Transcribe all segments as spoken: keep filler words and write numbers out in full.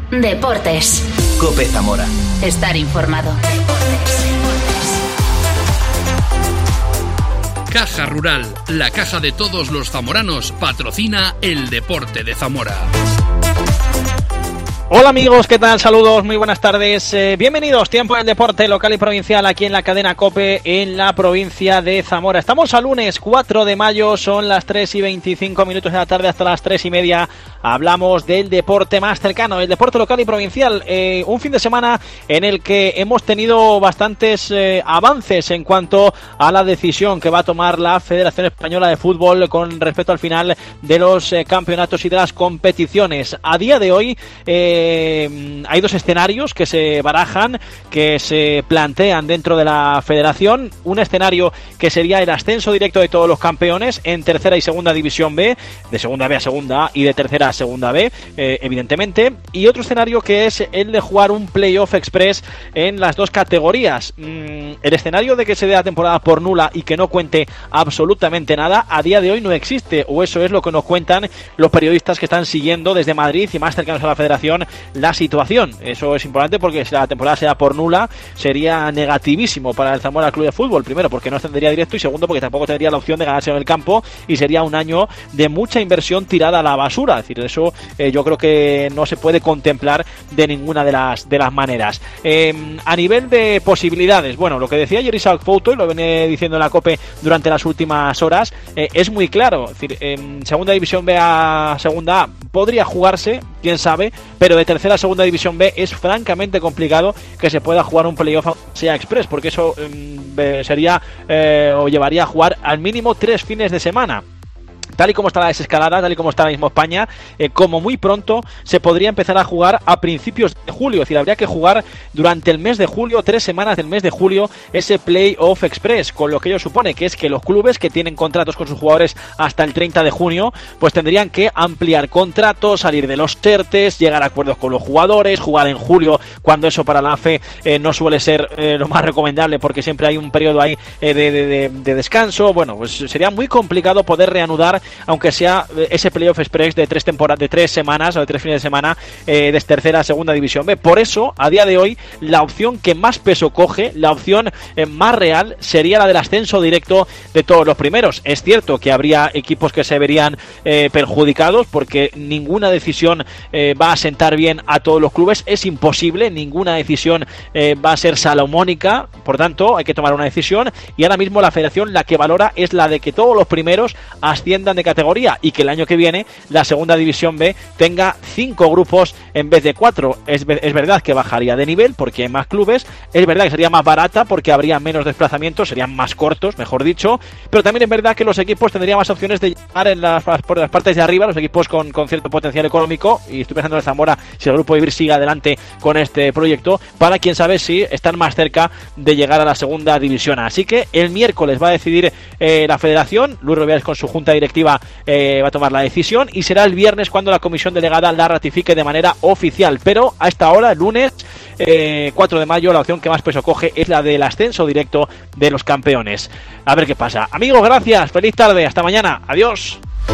Deportes. COPE Zamora. Estar informado. Caja Rural, la caja de todos los zamoranos, patrocina el deporte de Zamora. Hola amigos, ¿qué tal? Saludos, muy buenas tardes. Eh, bienvenidos, tiempo del deporte local y provincial aquí en la cadena COPE en la provincia de Zamora. Estamos a lunes cuatro de mayo, son las tres y veinticinco minutos de la tarde hasta las tres y media. Hablamos del deporte más cercano, el deporte local y provincial. Eh, un fin de semana en el que hemos tenido bastantes eh, avances en cuanto a la decisión que va a tomar la Federación Española de Fútbol con respecto al final de los eh, campeonatos y de las competiciones. A día de hoy eh, Eh, hay dos escenarios que se barajan, que se plantean dentro de la federación. Un escenario que sería el ascenso directo de todos los campeones en tercera y segunda división B, de segunda B a segunda A y de tercera a segunda B, eh, evidentemente. Y otro escenario que es el de jugar un playoff express en las dos categorías. Mm, el escenario de que se dé la temporada por nula y que no cuente absolutamente nada, a día de hoy no existe, o eso es lo que nos cuentan los periodistas que están siguiendo desde Madrid y más cercanos a la federación la situación. Eso es importante porque si la temporada se da por nula sería negativísimo para el Zamora Club de Fútbol, primero porque no ascendería directo y segundo porque tampoco tendría la opción de ganarse en el campo y sería un año de mucha inversión tirada a la basura. Es decir, eso eh, yo creo que no se puede contemplar de ninguna de las de las maneras. Eh, a nivel de posibilidades, bueno, lo que decía ayer Isaac Pouto y lo venía diciendo en la COPE durante las últimas horas, eh, es muy claro. Es decir, en segunda división B a segunda A podría jugarse, quién sabe, pero de tercera a segunda división B es francamente complicado que se pueda jugar un playoff sea express, porque eso eh, sería eh, o llevaría a jugar al mínimo tres fines de semana. Tal y como está la desescalada, tal y como está ahora mismo España, eh, como muy pronto se podría empezar a jugar a principios de julio. Es decir, habría que jugar durante el mes de julio, tres semanas del mes de julio, ese Playoff Express, con lo que ello supone que es que los clubes que tienen contratos con sus jugadores hasta el treinta de junio, pues tendrían que ampliar contratos, salir de los TERTES, llegar a acuerdos con los jugadores, jugar en julio, cuando eso para la A F E eh, no suele ser eh, lo más recomendable, porque siempre hay un periodo ahí eh, de, de, de, de descanso. Bueno, pues sería muy complicado poder reanudar, aunque sea ese Playoff Express de tres temporadas, de tres semanas o de tres fines de semana, eh, de tercera a segunda división B. Por eso, a día de hoy, la opción que más peso coge, la opción eh, más real, sería la del ascenso directo de todos los primeros. Es cierto que habría equipos que se verían eh, perjudicados, porque ninguna decisión eh, va a sentar bien a todos los clubes. Es imposible, ninguna decisión eh, va a ser salomónica. Por tanto, hay que tomar una decisión. Y ahora mismo la federación la que valora es la de que todos los primeros asciendan de categoría y que el año que viene la segunda división B tenga cinco grupos en vez de cuatro. Es, es verdad que bajaría de nivel porque hay más clubes, es verdad que sería más barata porque habría menos desplazamientos, serían más cortos, mejor dicho, pero también es verdad que los equipos tendrían más opciones de llegar en las, por las partes de arriba, los equipos con, con cierto potencial económico, y estoy pensando en Zamora, si el Grupo Vivir sigue adelante con este proyecto, para quién sabe si están más cerca de llegar a la segunda división. Así que el miércoles va a decidir eh, la federación, Luis Rubiales con su junta directiva Eh, va a tomar la decisión y será el viernes cuando la comisión delegada la ratifique de manera oficial, pero a esta hora, el lunes eh, cuatro de mayo, la opción que más peso coge es la del ascenso directo de los campeones. A ver qué pasa. Amigos, gracias, feliz tarde, hasta mañana, adiós.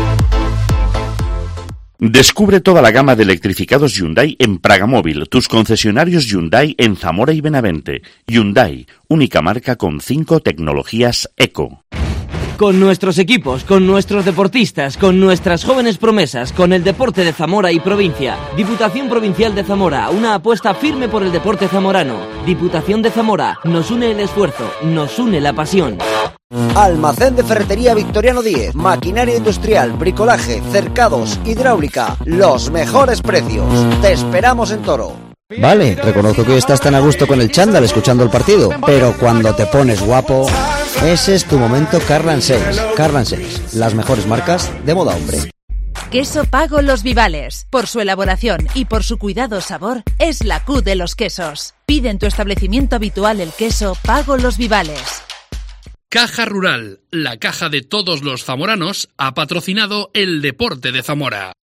Descubre toda la gama de electrificados Hyundai en Pragamóvil, tus concesionarios Hyundai en Zamora y Benavente. Hyundai, única marca con cinco tecnologías eco. Con nuestros equipos, con nuestros deportistas, con nuestras jóvenes promesas, con el deporte de Zamora y provincia. Diputación Provincial de Zamora, una apuesta firme por el deporte zamorano. Diputación de Zamora, nos une el esfuerzo, nos une la pasión. Almacén de Ferretería Victoriano Díez, maquinaria industrial, bricolaje, cercados, hidráulica, los mejores precios. Te esperamos en Toro. Vale, reconozco que estás tan a gusto con el chándal escuchando el partido, pero cuando te pones guapo, ese es tu momento Carland Sales. Carland Sales, las mejores marcas de moda hombre. Queso Pago Los Vivales. Por su elaboración y por su cuidado sabor, es la Q de los quesos. Pide en tu establecimiento habitual el queso Pago Los Vivales. Caja Rural, la caja de todos los zamoranos, ha patrocinado el deporte de Zamora.